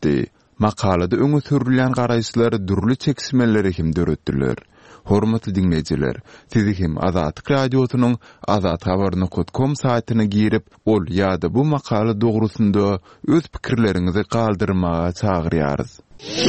etdi. Makalada öňe sürülýän garaýşlar dürli çekişmeleri hem döretdiler. Hormatly dinleyijiler, sizi hem Azatlyk radiosynyň azathabaryny.com saýtyna girip, ol ýa-da bu makala dogrusynda öz pikirleriňizi galdyrmaga çagyrýarys.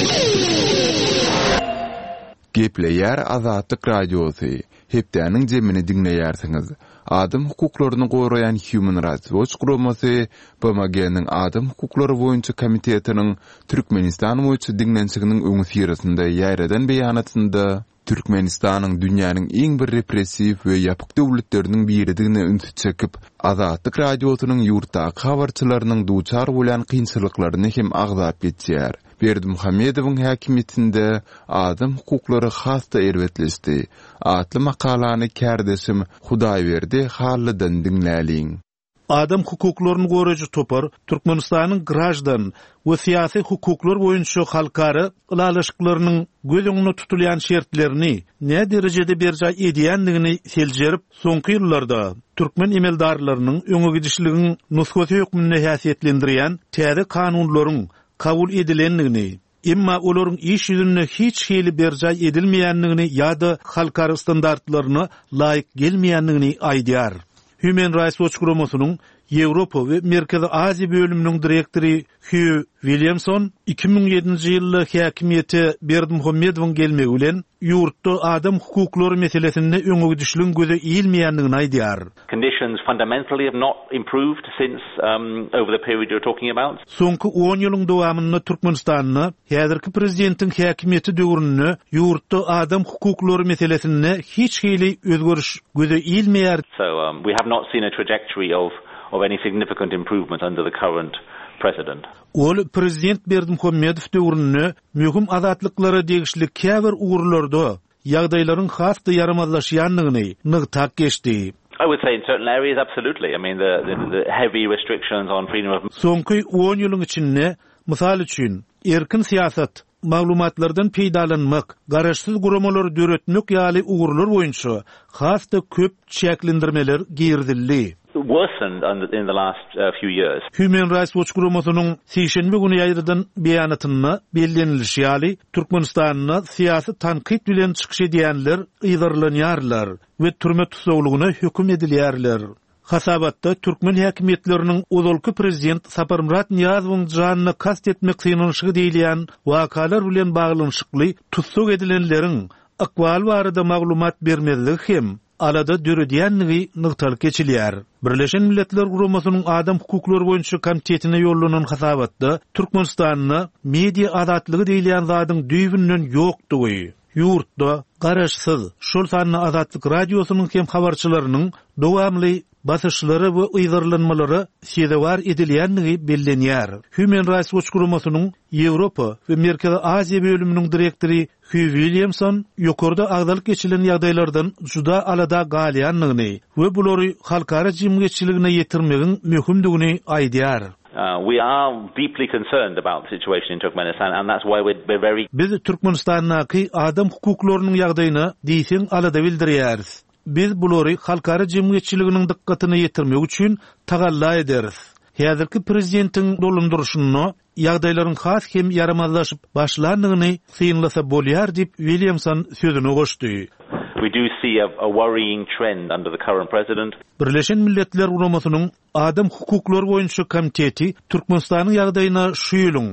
Gepleýär Azatlyk radiosy. Hepdäniň jemini dinleýärsiňiz. Adam hukuklaryny goraýan Human Rights Watch guramasy BMG'niň Adam hukuklary boýunça komitetiniň Türkmenistan boýunça dinlençiginiň öňü sirasynda ýaýradan beýanatynda Türkmenistanyň dünýäniň iň bir repressiw we ýapyk döwletleriniň biridigine ünsüz çekip, Azatlyk radiosynyň ýurtdaky habarçylarynyň duçar bolan kynçylyklaryny hem agzap geçýär. Berdimuhammedowyň häkimetinde adam hukuklary hasda erwetleşdi. Atly makalany kärdeşim Hudaýberdi Hallydan dinläliň. Adam hukuklaryny goraýjy topar Türkmenistanyň grajdan we syýasy hukuklar boýunça halkary ulalaşyklarynyň gözüňde tutulýan şertlerini ne derejede berja edýändigini seljerip, soňky ýyllarda türkmen emeldarlarynyň öňe gidişliginiň nusgaty hökmüne häsiýetlendirýän täze kanunlaryň kabul edilendigini, emma olaryň iş ýüzünde hiç hili berja edilmeýändigini ýa-da halkary standartlaryna laýyk gelmeýändigini aýdýar. Human Rights Watch guramasynyň Ýewropa we Merkezi Aziýa bölüminiň direktori Hugh Williamson 2007-nji ýylda häkimeti Berdimuhammedowyň gelmegi bilen ýurtda adam hukuklary meselesinde öňe gidişligiň göze iýilmeýändigini aýdýar. Conditions fundamentally have not improved since over the period you're talking about. Soňky 10 ýylyň dowamynda Türkmenistanyň häzirki prezidentiň häkimeti döwründe ýurtda adam hukuklary meselesinde hiç hili özgörüş göze iýilmeýär. So we have not seen a trajectory of any significant improvement under the current president. Ol prezident Berdimuhammedow döwründe möhüm azatlyklara degişli käbir uğurlarda ýagdaýlaryň hasda yaramazlaşýanlygyny nygtak geçdi. I would say in certain areas absolutely. I mean the heavy restrictions on freedom of Soňky 10 ýylyň içinde mysal üçin erkin siýasat, maglumatlardan peýdalanmak, garaşsyz guramalar döretmek ýaly uğurlar boýunça hasda köp çäklendirmeler girdildi. Worsened in the last few years. Human Rights Watch guramasynyň seýşenbe güni ýaýradan beýanatyna bellenilýär ýaly Türkmenistanyň syýasy tanqid bilen çykyş edýänler ýydarlanýarlar we türme tutsaglygyna hökm edilýärler. Hasabatda Türkmen häkimetleriniň uzalky prezident Saparmurat Niýazowyň janyna kast etmek synanyşy diýilýän wakalar bilen baglanyşykly tutsag edilenleriň akwal barada maglumat bermezligi hem alada döredýänligi nygtalyk geçilýär. Birleşen Milletler Guramasynyň adam hukuklary boýunça komitetine ýollanan hasabatda Türkmenistanyň media azatlygy diýilýän zadyň düýbünden ýokdugy, ýurtda garaşsyz, şol sanly Azatlyk radiosynyň hem habarçylarynyň dowamly basyşlary we ýydarlanmalary seýdewar edilýändigi bellenýär. Human Rights Watch guramasynyň Ýewropa we Merkezi Aziýa bölüminiň direktori Hugh Williamson ýokarda agdalyk geçilen ýagdaýlardan juda alada galýanlygyny we bulary halkara jemgyýetçiligine ýetirmegiň möhümdigini aýdýar. We are deeply concerned about the situation in Turkmenistan, and that's why we're very. Biz Türkmenistanyň adam hukuklarynyň ýagdaýyna diýsen alada bildirýäris. Biz bulary halkara jemgyýetçiliginiň dikkatine ýetirmek üçin tagalla ederiz. Häzirki prezidentiň dolunduruşyny ýagdaýlaryň has hem yaramazlaşyp başlandygyny synlasa bolýar dip Williamson sözüne goşdy. We do see a worrying trend under the current president. Birleşen Milletler Guramasynyň adam hukuklary boýunça komiteti Türkmenistanyň ýagdaýyna şu ýylyň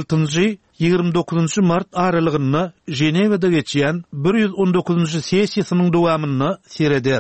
6-29 mart aralygynda Jenewada geçýän 119-njy sessiýasynyň dowamyny sereder.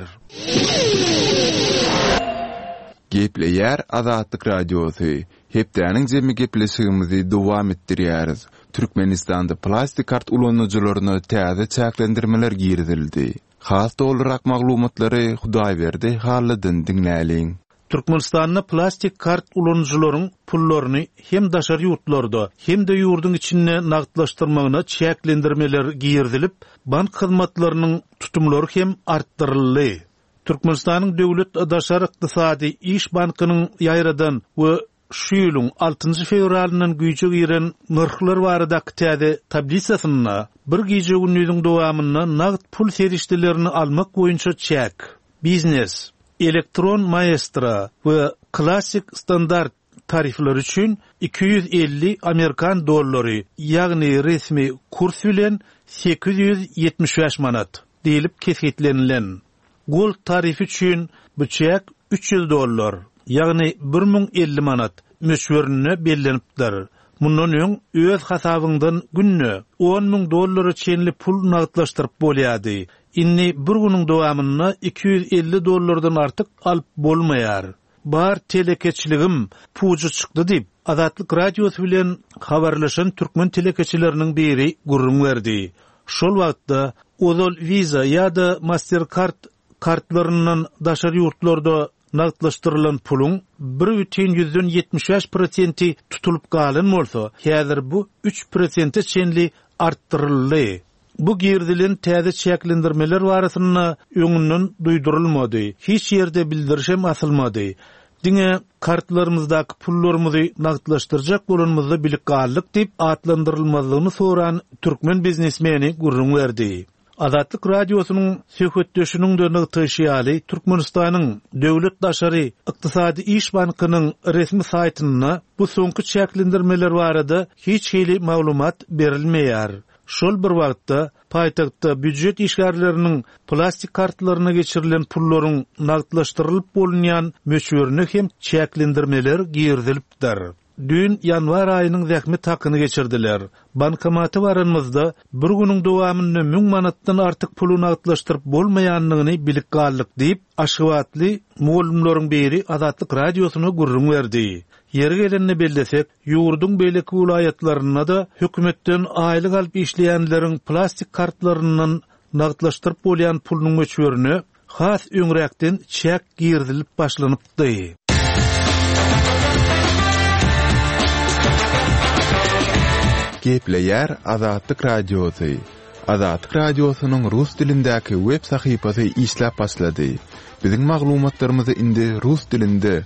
Gepleýär Azatlyk radiosy. Hepdäniň jemmi gepleşigimizi dowam etdirýäris. Türkmenistanda plastik kart ulanjylaryna täze çäklendirmeler girdildi. Hasda olarak maglumatlary Hudaýberdi Hallydan dinläliň. Türkmenistanyň plastik kart ulanjylaryň pullaryny hem daşary ýurtlarda hem de ýurdun içinde nagdlaşdyrmagyna çäklendirmeler girdilip, bank hyzmatlarynyň tutumlary hem artdyryldy. Türkmenistanyň döwlet daşary ykdysady iş bankynyň ýaýradan we şu ýylyň 6 fevralynyň güýje giren narhlar baradaky täze tablisasyna bir gece günüň dowamyna nagd pul serişdelerini almak boýunça çäk, biznes, elektron maestra we klassik standart tarifler üçün 250 Amerikan dollary, ýagny resmi kurs bilen 875 manat diýilip kesgitlenilen. Gold tarifi üçün büçek 300 dollar, ýagny 1050 manat möçberine bellenipdir. Mundan öň öz hasabyňdan günne 10.000 dollary çenli pul nagdlaşdyryp bolýady. Inni bir günüň dowamyny 250 dollardan artyk alyp bolmaýar. Bar telekeçiligim puju çykdy diýip Azatlyk radiosu bilen habarlaşan türkmen telekeçileriniň biri gurrun berdi. Şol wagtda Ozol Visa ýa-da Mastercard kartlarynyň daşary ýurtlarda nagdlaşdyrylan pulun 1,75% tutulup galan bolsa, häzir bu 3% çenli arttyryldy. Bu girdilen täze çeklendirmeler barasyna öňünden duýdurulmady. Hiç ýerde bildirişem asylmady. Diňe kartlarymyzdaky pullarymyzy nagdlaşdyrjak bolanymyzda bilik gallyk diýip atlandyrylmalygyny soran türkmen biznesmeni gurrun berdi. Azatlyk radiosynyň söhbetdeşiniň dönügtüşýaly Türkmenistanyň döwlet daşary ykdysady iş bankynyň resmi saýtyna bu soňky çeklendirmeler barada hiç hili maglumat berilmeýär. Şol bir wagtda paýtagtda büdjet işgärleriniň plastik kartlaryna geçirilen pullaryň nagdlaşdyrylyp bolunýan möçberine hem çeklendirmeler girdilipdir. Dün yanvar ayının zähmet hakyny geçirdiler. Bankamaty baranmyzda bir günüň dowamyny 1000 manatdan artyk pulu nagdlaşdyryp bolmaýanlygyny bilik gallyk diýip aşywatly muallymlaryň biri Azatlyk radiosyna gurrun berdi. Yer gelenini bildesek, ýurdun beýleki vilayatlaryna da hökümetden aýlyk alyp işleýänleriň plastik kartlarynyň nagdlaşdyryp bolýan pulunyň möçberine has öňrekden çek girdilip başlanypdy. Gepleýär Azatlyk radiosu. Azatlyk radiosynyň rus dilindäki web sahypasy işläp başlady. Biziň maglumatlarymyzy indi rus dilinde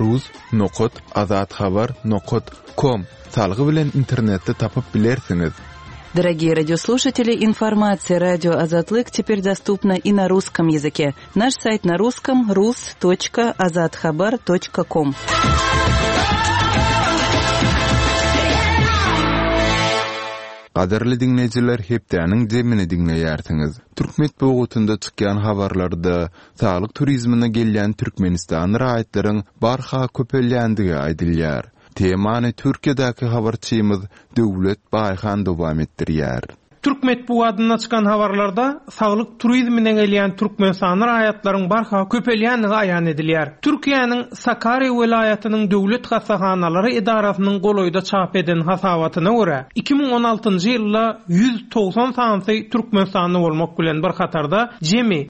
rus.azatxabar.com salgy bilen internetde tapyp bilersiňiz. Дорогие радиослушатели, информация радио «Азатлык» теперь доступна и на русском языке. Наш сайт на русском rus.azatxabar.com. Qadarly dinleyijiler, hepdäniň jemini dinleýärsiňiz. Türkmet bogutunda çykýan habarlarda saglyk turizmine gelýän Türkmenistan raýatlaryň barha köpelýändigi aýdylýar. Temany Türkiýedäki habarçymyz Döwlet Baýhan dowam etdirýär. Türkmet bu adyna çykan habarlarda saglyk turizmine gelýän Türkmenistan raýatlaryň barha köpelýändigi aýan edilýär. Türkiýanyň Sakarya welaýatynyň döwlet hasahanalary idarasynyň goloýda çap eden hasabatyna görä 2016-njy ýylda 190 sany Türkmenistany bolmak bilen bir hatarda jemi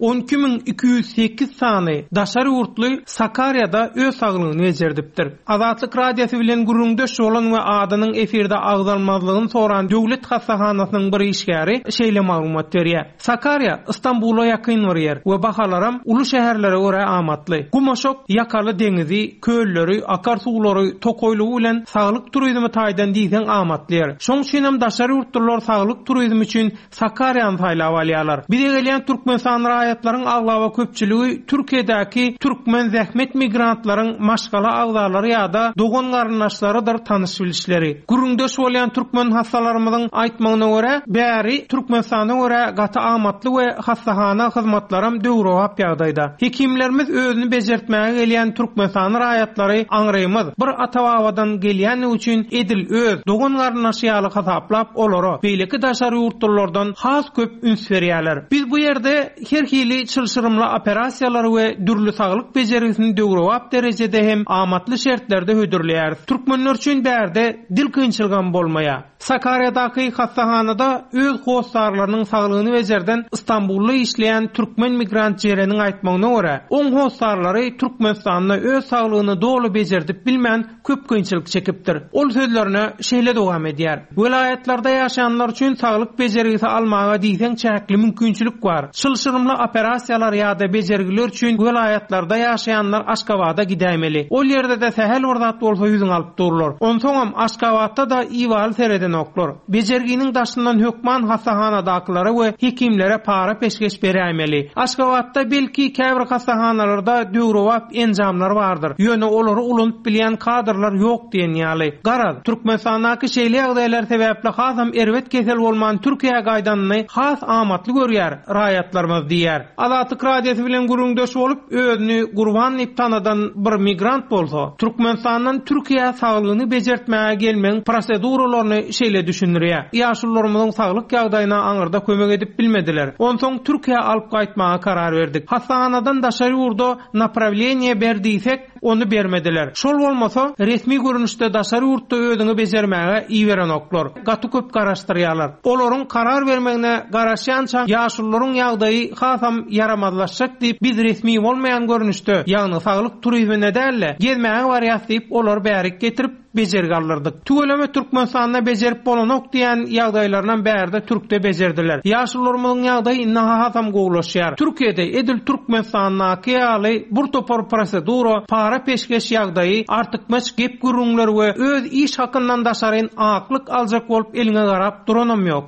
12208 sany daşary ýurtly Sakaryada öz saglygyny ejerdipdir. Azatlyk radiosu bilen gurrundaş bolan we adynyň efirde agdalmazlygyny soran döwlet hasahanasynyň bir işgäri şeýle maglumat berýär. Sakarya Istanbul'a ýakyn berýär we bahalaram uly şäherlere görä amatly. Gumaşok ýakaly deňizi, kölleri, akarsuwlary, tokoýlugy bilen saglyk turizmi taýdan diýsen amatlyar. Şoň üçin hem daşary ýurtlar saglyk turizmi üçin Sakaryany taýlap alýarlar. Bir gelýän Türkmenistan raýatlaryň aglawa köpçüligi Türkiýedäki türkmen zähmet migrantlaryň maşgala agdalary ýa-da dogan garyndaşlarydyr tanyş bilişleri. Gurrundaş bolýan türkmen hassalarymyzyň aýtmagyna görä bäri Türkmenistana görä gaty amatly we hassahana hyzmatlarym döwrewap ýagdaýda. Hekimlerimiz özüni bejertmäge gelýän Türkmenistan raýatlary aňraýmaz. Bir atababadan gelýän üçin edil öz dogan garyndaşyaly hasaplap olary beýleki daşary ýurtlardan has köp üns berýärler. Biz bu ýerde her hili çylşyrymly operasiýalary we dürli saglyk bejerisini döwrewap derejede hem amatly şertlerde hödürleýär. Türkmenler üçin bärde dil kynçylygy bolmaýar. Sakarya'daki hastahanada öz hostarlarynyň saglygyny bejerden Istanbul'da işleyen Türkmen migrant jereniň aýtmagyna görä, oň hostarlary Türkmenistanda öz saglygyny dolu bejerdip bilmän köp kynçylyk çekipdir. Ol sözlerine şeýle dowam edýär. Welaýatlarda ýaşayanlar üçin saglyk bejerisi almaga diýsen çäkli mümkinçilik bar. Çylşyrymly operasiýalar ýa-da bejergiler üçin welaýatlarda ýaşayanlar Aşgabatda gidämeli. Ol ýerde de sähel wagt bolsa ýüzüň alyp dururlar. Onsoňam Aşgabatda da iwal sereden oklar. Bejerginiň daşyndan hökman hasahanadakylary we hekimlere para peşkeş berämeli. Aşgabatda belki käbir hasahanalarda döwrewap enjamlar bardyr. Ýöne olary ulanyp bilýän kadrlar ýok diýen ýaly. Garaz, Türkmenistanaky şeýle ýagdaýlar sebäpli hasam erwet kesel bolman Türkiýe gaýdanyny has amatly görýär, raýatlarymyz diýär. Azatlyk radiosu bilen gurulmdaş bolup özüni gurban diýip tanadan bir migrant bolsa, Türkmenistanyň Türkiýe saglygyny bejertmäge gelmeň proseduralaryny şeýle düşünýär. Ýaşullarymyzyň saglyk ýagdaýyna aňyrda kömek edip bilmediler. Onsoň Türkiýe alyp gaýtmaga karar berdik. Hasanadan daşary ýurda направление berdiýsek, onu bermediler. Şol bolmasa resmi görünüşde daşary ýurtda özüňi bejermäge iýeren oklar. Gaty köp garaşdyrýarlar. Olaryň karar bermegine garaşýança ýaşullaryň ýagdaýy hasam yaramazlaşjak diýip biz resmi bolmaýan görünüşde, ýagny saglyk turizmine dälle gezmäge barýas diýip olar bärik getirip bejergarlardyk. Tügeleme Türkmenistanda bejerip bolanok diýen ýagdaýlardan bärde Türkde bejerdiler. Ýaşullarymyň ýagdaýy innaha hasam gowlaşýar. Türkiýede edil Türkmenistanaky ýaly bir topar prosedura, para peşkeş ýagdaýy, artykmaç gep gürüňler we öz iş hakyndan daşaryn aklyk aljak bolup eliňe garap duranam ýok.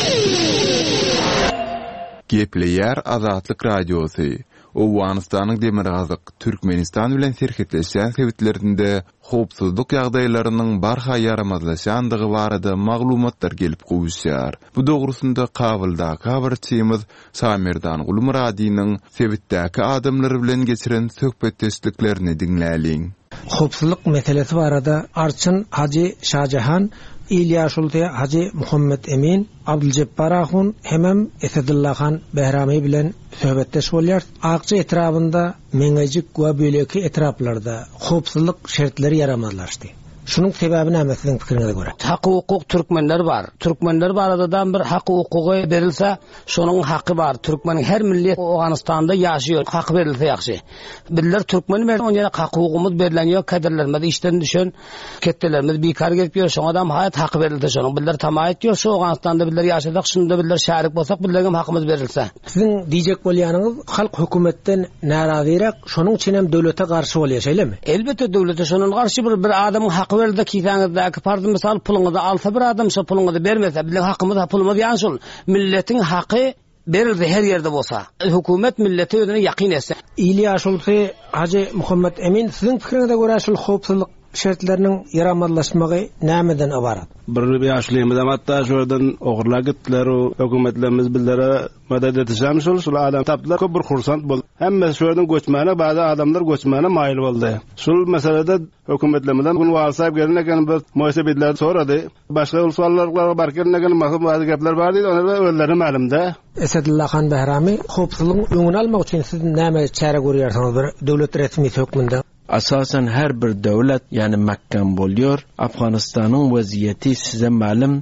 Gepleýär Azatlyk radiosu. Owganystanyň Demirgazyk Türkmenistan bilen serhetleşen sebitlerinde howpsuzlyk ýagdaýlarynyň barha yaramazlaşandygy barada maglumatlar gelip gowuşýar. Bu dogrusunda Kabylda habarçymyz Samirdan Gulmuradiň sebitdäki adamlar bilen geçiren söhbetdeşliklerini dinläliň. Howpsuzlyk meselesi barada Arçyn Haji Şajahan, İlyaşulty Haji Muhammed Emin, Abdülcebbar Ahun hemem Esedullah Han Behrami bilen söhbetdeş bolýar. Akçy etrabynda meňejik we böleki etraplarda howpsuzlyk şertleri yaramazlaşdy. Şunun sebäbi näme siziň pikiriňize görä? Haky hukuk Türkmenler bar. Türkmenler baradadan bir haky hukugy berilse, şonuň haky bar. Türkmeniň her millet Owganystanda ýaşaýar. Hak berilse ýaxşy. Bizler Türkmen bilen oňa haky hukugymyz berilen ýok, kaderlerimiz işden düşen, ketdelerimiz beýkar gelip ýör. Şoňa adam hayat haky berildi şonuň. Bizler tamayet ýok, şu Owganystanda bizler ýaşadak, şunda bizler şärik bolsak, bizlerge hakymyz berilse. Siziň diýjek bolýanyňyz halk hökümetden narazyrak, şonuň üçin hem döwlete garşy bolýar, şeýlemi? Elbette döwlete şonuň garşy bir adamyň haky verildi kiýsäňizde pardy misal puluňyzy alsa bir adam şo puluňyzy bermese, bizden hakymyz pulumyz ýan şol. Milletiň haky berildi her ýerde bolsa. Hökümet milleti özüne ýaqyn etse. İlyaşulty Haji Muhammed Emin, siziň pikiriňize görä şol howpsuzlyk şertleriniň yaramazlaşmagy nämeden ibarat? Bir ýaşlymyzam hatda şoňdan ogurlar gitdiler, hökümetlerimiz bizlere madad etýär şol adam tapdylar, köp bir hursant boldy. Hemme şoňdan göçmäne, baýda adamlar göçmäne maýyl boldy. Şol meselede hökümetlerden bunu alsap gelneken bir muhasebeler sorady. Başga usullarga barkelneken mahyum gepler bar diýdi, onlar özleri ma'lumda. Esedullah Han Behrami, howpsuzlygyň öňüni almak üçin siz näme çare görýärsiňiz bir döwlet resmi hökmünde? Asasen her bir devlet yani mahkem bolýar. Afganistanyň waziyeti size malum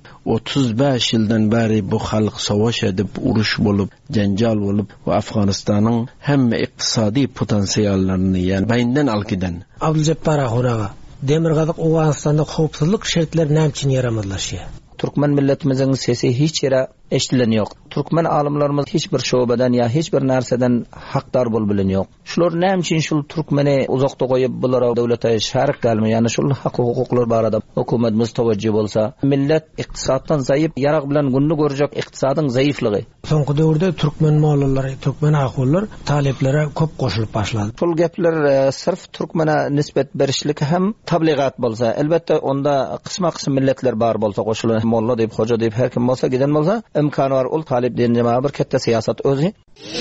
35 ýyldan beri bu halk savaş edip uruş bolup, janjal bolup we Afganistanyň hemme iqtisadi potensiallaryny yani beýinden alkydan. Abdülcebbar Ahuraga, Demirgazyk Owganystanda howpsuzlyk şertleri näme üçin yaramazlaşýar? Türkmen milletimizin sesi hiç yere eşitilen yok. Türkmen alimlerimiz hiç bir şobadan ya hiç bir narseden hakdar bolbilen yok. Şular näme üçin şul Türkmeni uzakda goýup bulara döwlete şärik gelme, yani şul hak hukuklar barada hökümetimiz tawajjuh bolsa, millet iqtisaddan zayıf, yarak bilen günni görjek iqtisadyň zayıflygy. Soňky döwürde Türkmen mollallary, Türkmen ahullar taleplere köp goşulyp başlady. Şol gepler sırf Türkmene nispet berişlik hem tabligat bolsa, elbette onda kysma-kysym milletler bar bolsa goşulan molla diýip, hoja diýip her kim bolsa, giden bolsa imkany bar, ol talip diýen bir ketde siýasat özü.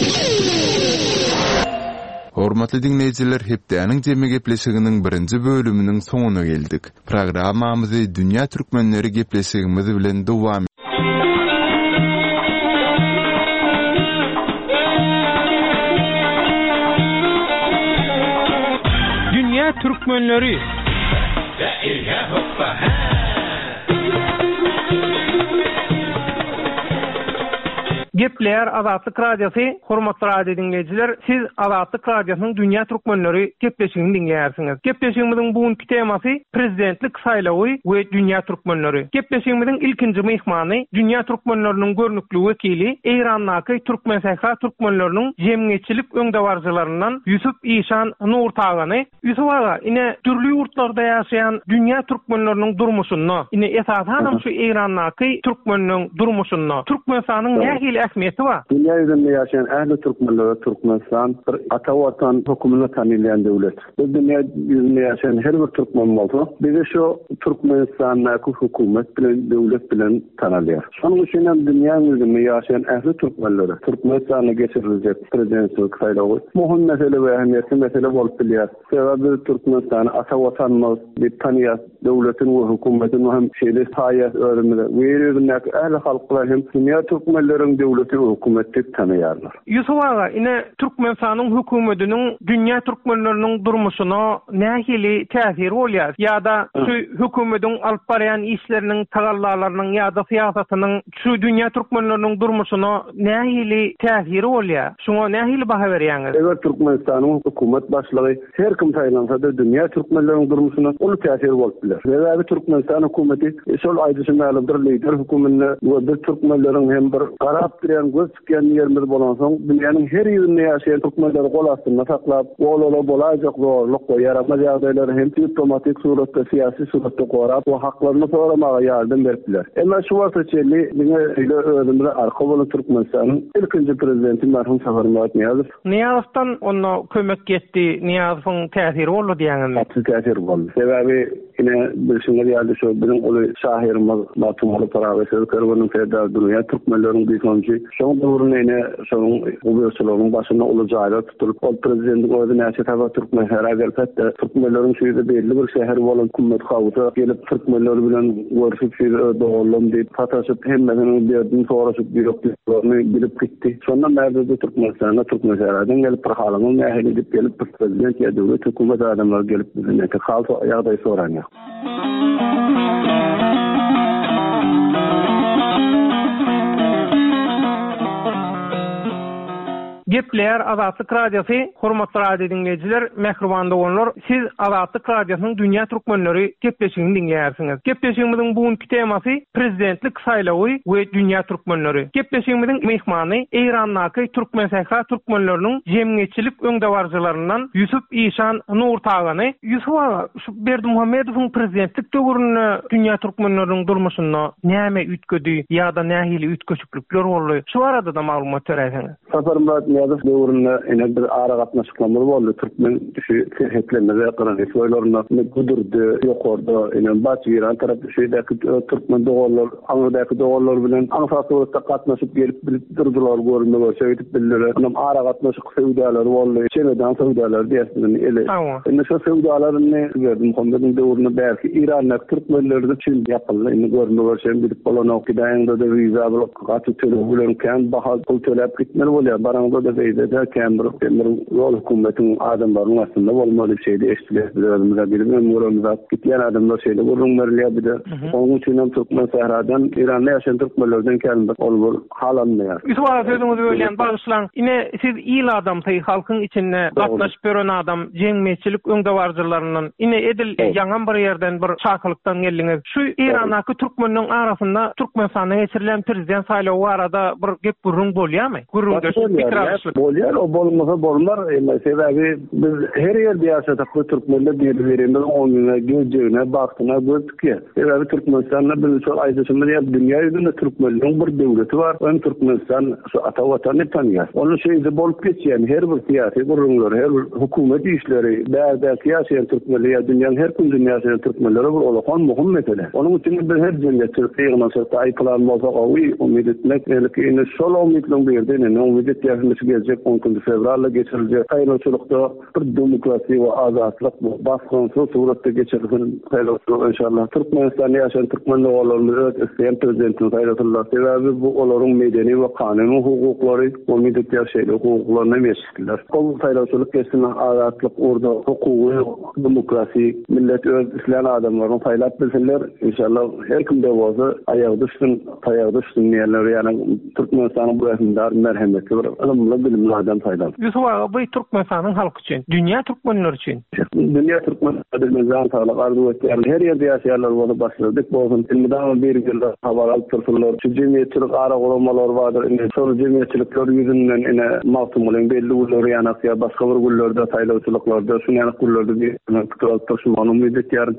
Hormatly dinleyijiler, hepdäniň jemme gepleşiginiň birinji bölüminiň soňuna geldik. Programmamyzy dünýä türkmenleri gepleşigimiz bilen dowam Dünýä türkmenleri Gepleýär Azatlyk Radiosu, hormatly radio dinleyijiler, siz Azatlyk Radiosynyň dünýä türkmenleri gepleşigini dinleýärsiňiz. Gepleşigimiziň bugünkü temasy prezidentlik saýlawy we dünýä türkmenleri. Gepleşigimiziň ilkinji mehmany dünýä türkmenleriniň görnükli wekili, Eýrandaky Türkmenistana türkmenleriniň jemgyýetçilik öňdewarjylaryndan Yusuf İşan Nurtagany. Yusuf aga, ine türlü ýurtlarda ýaşaýan dünýä türkmenleriniň durmuşyny, ine esasan şu Eýrandaky türkmenleriň durmuşyny, Türkmenistanyň nähili ähmiýeti bar? Dünýä ýüzünde ýaşaýan ähli türkmenler Türkmenistan bir ata watan hökümine tanylýan döwlet. Bu dünýä ýüzünde ýaşaýan her bir türkmen bolsa, bize şu Türkmenistanyň hökümet bilen döwlet bilen tanylýar. Şonuň üçin hem dünýä ýüzünde ýaşaýan ähli türkmenler Türkmenistanyň geçiriljek prezidentlik saýlawy muhim mesele we ähmiýetli mesele bolup bilýär. Sebäbi Türkmenistanyň ata watanymyz diýip tanýar döwletin we hökümetin hem şeýle saýat öwründe we ýerindäki ähli halklar hem dünýä türkmenleriň döwleti we hökümeti tanýarlar. Yusuf aga, ine Türkmenistanyň hökümetiniň dünýä türkmenleriniň durmuşyna nähili täsiri bolýar? Ýa-da şu hökümetiň alyp barýan işleriniň tagallalarynyň ýa-da siýasatynyň şu dünýä türkmenleriniň durmuşyna nähili täsiri bolýar? Şoňa nähili baha berýäňiz? Eger Türkmenistanyň hökümet başlygy her kim taýlansa da dünýä türkmenleriň durmuşyna ol täsiri bolup biler. Sebäbi Türkmenistan hökümeti şol aýdyşy ma'lumdyr, lider hökümetine we bir türkmenleriň hem bir garap diýen göz tikýän ýerler bolan soň dünýäniň her ýerinde ýaşaýan türkmenleri gol astynda saklap, bolala bolajak zorluk we yaratma ýagdaýlary hem diplomatik suratda, syýasy suratda gorap we haklaryny soramaga ýardam beripdiler. Emma şu wagtda çelli diňe öýlemde arka bolan Türkmenistanyň ilkinji prezidenti merhum Safarmat Niýazow. Niýazowdan onu kömek getdi, Niýazowyň täsiri boldy diýäňizmi? Täsiri boldy. Sebäbi ine bilşiňler ýaly şu bilen oly şahyrymyz Batumaly Parawesel Kerwanyň pedagog dünýä türkmenleriň biýonji şoň döwründe şoň gubernatörlaryň başyna uly jaýlar tutulyp ol prezidentlik özü näçe tawa türkmen heragelsatda türkmenleriň şeýle belli bir şäher bolan hükümet hawza gelip türkmenler bilen görüşip şeýle dogulum diýip pataşyp hemmesini berdiň soraşyp ýokdyklaryny bilip gitdi. Şondan bäri Türkmenistana türkmen şäherden gelip bir halyny nähili diýip gelip prezident ýa döwlet hökümet adamlar gelip bizden hal ýagdaý soranýar. Gepleýär Azatlyk Radiosu, hormatly radio dinleyijiler, mehriban doganlar, siz Azatlyk Radiosynyň dünýä türkmenleri gepleşigini dinleýärsiňiz. Gepleşigimiziň bugünkü temasy prezidentlik saýlawy we dünýä türkmenleri. Gepleşigimiziň mehmany Eýrandaky Türkmenistana türkmenleriniň jemgyýetçilik öňdewarjylaryndan Yusuf İşan Nurtagany. Yusuf aga, şu Berdimuhammedowyň prezidentlik döwründe dünýä türkmenleriniň durmuşyna näme ütgedi ýa-da nähili ütköçüklikler boldy? Şu arada da maglumat töreýäňiz. Safarmat Niýazow döwründe ene bir ara gatnaşyklar boldy. Türkmen şu herhetlerinde ýakyny soýlaryna gudurdy, ýokardy. Ene Batyýran tarapy şeýdäki türkmen dogallar, aňyrdaky dogallar bilen aňsatywda gatnaşyp gelip durdular görünýär, şeýdip bildiler. Anam ara gatnaşyk söwdalar boldy. Çenedan söwdalar diýersiň ele. Ene şu söwdalaryny Berdimuhammedowyň döwründe belki İranlyk türkmenleri üçin ýapyldy. Ene görünýär şeýle bilip bolan okdaýynda da wiza blok gaty tölebilen kan baha pul töläp gitmeli bolýar. Baranda da beýde Kember yol hökümetiň adamlarynyň aslında bolmaly bir şeýde eşitleýärler bilen ömrümizde gitýän adamlar şeýle görünýärler bide. Onuň üçin hem Türkmen sahradan İranda ýaşaýan türkmenlerden kelip bolýar halanmaýar. Ýusuf sözüňizi bölýän bagyşlaň. Ine siz il adam taý halkyň içinde gatnaşyp beren adam jemgyýetçilik öňdewarjylaryndan ine edil ýaňa bir ýerden bir çakylykdan geldiňiz. Şu İrandaky türkmenleriň arasynda Türkmenistana geçirilen prezident saýlawy arada bir gep gurrun bolýarmy? Bolýar, o bolmasa bolmar. Sebäbi biz her ýerde ýaşadak türkmenler bir-birine oňuna, gözüne, baktyna gözükýär. Sebäbi Türkmenistanda biz şol aýdyşymyz ýa dünýä ýüzünde türkmenleriň bir döwleti bar. Hem Türkmenistan şu ata watany tanýar. Onu şeýle bolup geçýän her bir syýasy gurrunlar, her bir hökümet işleri, bäze syýasy türkmenler ýa dünýäniň her kundynda ýaşaýan türkmenleri bir olakan muhim mesele. Onuň üçin biz her jemgyýet Türkiýanyň aýyplan bolsa, umyt etmek, şol umytlaryň berdiňi, umyt etýärmiz gelecek 10 fevralda geçirilecek sayloçulukda bir demokrasi we azatlyk bu baskınsız suratda geçirilen sayloçuluk inşallah Türkmenistan'da yaşayan Türkmen oğullarımız isteyen prezidentin sayloçuluklar sebebi bu onların medeni ve kanuni hukukları o milletler şeyle hukuklarına meşgullar. O sayloçuluk kesin azatlyk orada hukuku demokrasi millet öz isleyen adamların saylap bilsinler inşallah her kimde olsa ayağı düşsün diyenler yani Türkmenistan'ın bu esindar merhametli bir ılımlı bilimli adam saylap. Yusuf ağa bu Türkmenistan'ın halkı için, dünya Türkmenler için. Dünya Türkmenler'in sağlık arzu ettiler. Her yerde yaşayanlar onu başladık. Bozun ilmidan bir yılda haber alıp dursunlar. Şu cemiyetçilik ara olmalar vardır. Sonra cemiyetçilikler yüzünden masum olan belli uğurlar yanakya başka bir uğurlarda saylavçılıklarda şu yanak uğurlarda bir tutup taşımanın müddet yarın.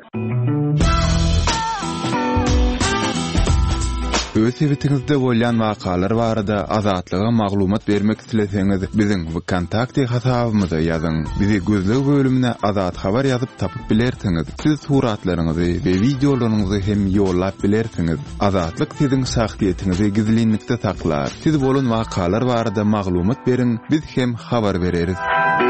Öz evitinizde bolyan wakalar barada azatlyga maglumat bermek isteseňiz biziň kontakty hasabymyza ýazyň. Bizi gözlegi bölümine azat habar ýazyp tapyp bilersiňiz. Siz suratlaryňyzy we videolaryňyzy hem ýollap bilersiňiz. Azatlyk siziň şahsiýetinizi gizlinlikde saklar. Siz bolan wakalar barada maglumat beriň, biz hem habar bereriz.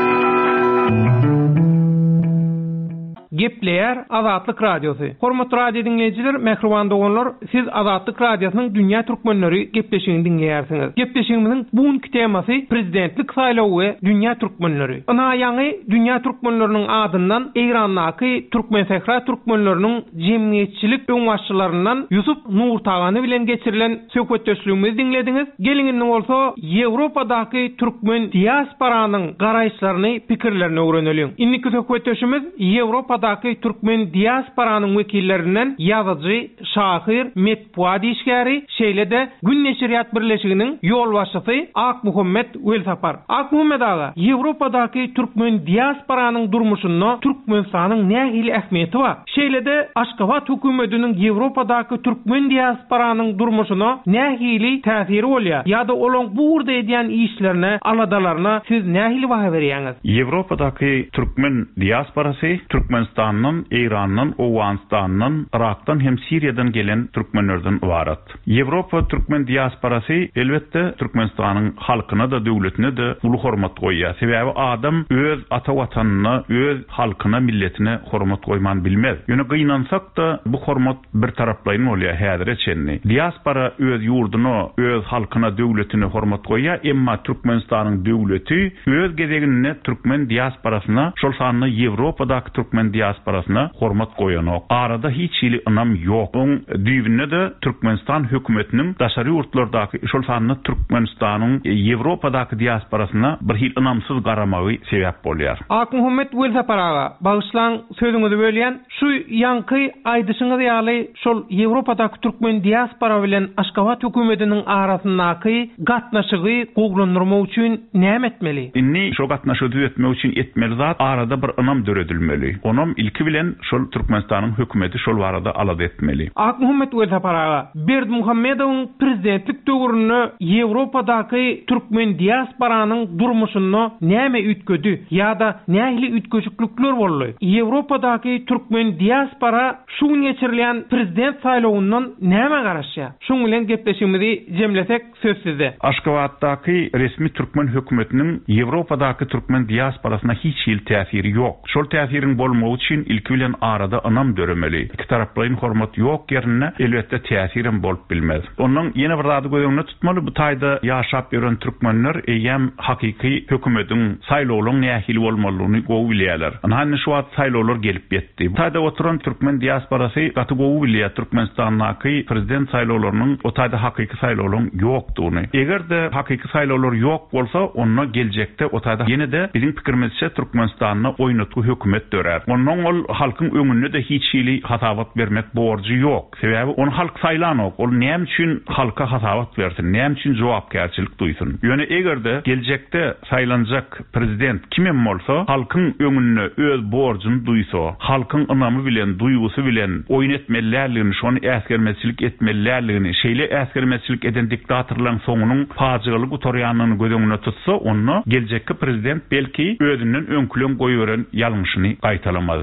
Gepleyer Azatlyk Radiosu. Hormatly radio dinleyijiler, mehriban dogonlar, siz Azatlyk Radiosynyň Dünya Türkmenleri gepleşigini dinleýärsiňiz. Gepleşigimiziň bugünkü temasy prezidentlik saýlawy we Dünya Türkmenleri. Ana ýaňy Dünya Türkmenleriniň adyndan Eýrandaky Türkmen Sehra Türkmenleriniň jemgyýetçilik öňbaşçylaryndan Yusuf Nurtagany bilen geçirilen söhbetdeşligimizi dinlediňiz. Gelinginde bolsa Ýewropadaky Türkmen diasporanyň garaýşlaryny, pikirlerini öwreneliň. Indiki söhbetdeşimiz Ýewropada Türkmen diasporanyň wekillerinden ýazyjy, şahyr, metbuat işgäri, şeýle-de Gün Neşriyat Birleşiginiň ýol başçysy Ak Muhammed Welsapar. Ak Muhammed aga, Ýewropadaky Türkmen diasporanyň durmuşyny, Türkmenistanyň nähili ähmiýeti bar. Şeýle-de Aşgabat hökümetiniň Ýewropadaky Türkmen diasporanyň durmuşyna nähili täsiri bolýar. Ýa-da olaň bu urda edýän işlerine, aladalaryna siz nähili baha berýäňiz? Ýewropadaky Türkmen diasporasy Türkmenistan'ın, İran'ın, Owanistan'ın, Irak'tan hem Suriye'den gelen Türkmenlerden varat. Avrupa Türkmen diasporası elbette Türkmenistan'ın halkına da devletine de ulu hormat koyuyor. Sebebi adam öz ata vatanına, öz halkına, milletine hormat koyman bilmez. Yani kıynansak da bu hormat bir taraflayın oluyor häzir etçenli. Diaspora öz yurduna, öz halkına, devletine hormat koyuyor. Emma Türkmenistan'ın devleti öz gezeginine Türkmen diasporasına, şol sanlı Avrupa'daki Türkmen diasporasına hormat koyanok. Arada hiç ili ınam yok. On düýbünde de Türkmenistan hökümetiniň daşary ýurtlardaki şol sanly Türkmenistan'ın Avrupa'daki diasporasına bir hil ınamsız garamagy sebäp bolýar. Ak Muhammed Welsaparaga bağışlan sözüňizi bölýän şu ýanky aýdyşyňyz ýaly şol Avrupa'daki Türkmen diaspora bilen Aşgabat hökümetiniň arasyndaky gatnaşygy goglandyrmak üçin näme etmeli? Inni şo gatnaşygy düýetmek üçin etmeli zat arada bir ınam döredilmeli. Onam ilki bilen şol Türkmenistan'ın hökümeti şol barada alad etmeli. Ak Muhammed Welsaparaga Berdimuhammedowyň prezidentlik döwründe Ýewropadaky Türkmen diasporanyň durmuşyny näme ütgedi ýa-da nähili ütgüçüklikler boldy? Ýewropadaky Türkmen diaspora şu geçirilen prezident saýlawyndan näme garaşýar? Şoň bilen gepleşigimizi jemlesek söz sizde. Aşgabatdaky resmi Türkmen hökümetiniň Ýewropadaky Türkmen diasporasyna hiç il täsiri ýok. Şol täsiriň bolmagy üçin ilki bilen arada ynam döremeli. İki taraplaryň hormat ýok ýerine elbetde täsirim bolup bilmez. Onuň ýene bir zady gözüňde tutmaly, bu taýda ýaşap ýören türkmenler eýem hakyky hökümetiň saýlawlaryň nähili bolmalygyny gowy bilýärler. Ana şu wagt saýlawlar gelip ýetdi. Bu taýda oturan türkmen diasporasy gaty gowy bilýär Türkmenistandaky prezident saýlawlarynyň o taýda hakyky saýlawlaryň ýokdugyny. Egerde hakyky saýlawlar ýok bolsa, onu geljekde o taýda ýene-de biziň pikirimizçe Türkmenistanyny oýnatgy hökümet dörer. Onuň ol halkyň öňünde de hiç ili hasabat bermek borjy ýok. Sebebi onu halk saýlanok. Ol näme üçin halka hasabat bersin, näme üçin jogapkärçilik duýsun. Ýöne egerde geljekde saýlanjak prezident kimem bolsa, halkyň öňünde öz borjyny duýsa, halkyň ynamy bilen, duýgusy bilen oýun etmelärligini, şonu äsgermezçilik etmelärligini, şeýle äsgermezçilik eden diktatorlaryň soňunyň fajialy gutarýanyny gözeňine tutsa, onu geljekki prezident belki özünden öňkülen goýuren ýalňyşyny gaýtalamady.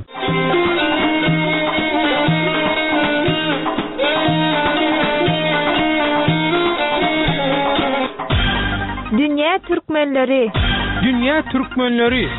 Dünya Türk türkmenleri. Dünya türkmenleri.